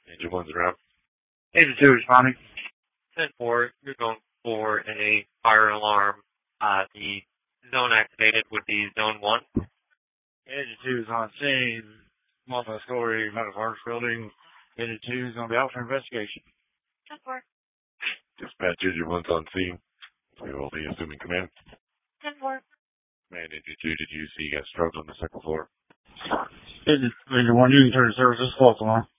Agent 1's around. Agent 2 responding. 10-4, you're going for a fire alarm. The zone activated would be Zone 1. Agent 2 is on scene. Multi-story medical arts building. Agent 2 is going to be out for investigation. 10-4. Dispatch Agent 1's on scene. We will be assuming command. 10-4. Command Agent 2, did you see guys struggle on the second floor? Agent 1, you can turn the services false alarm.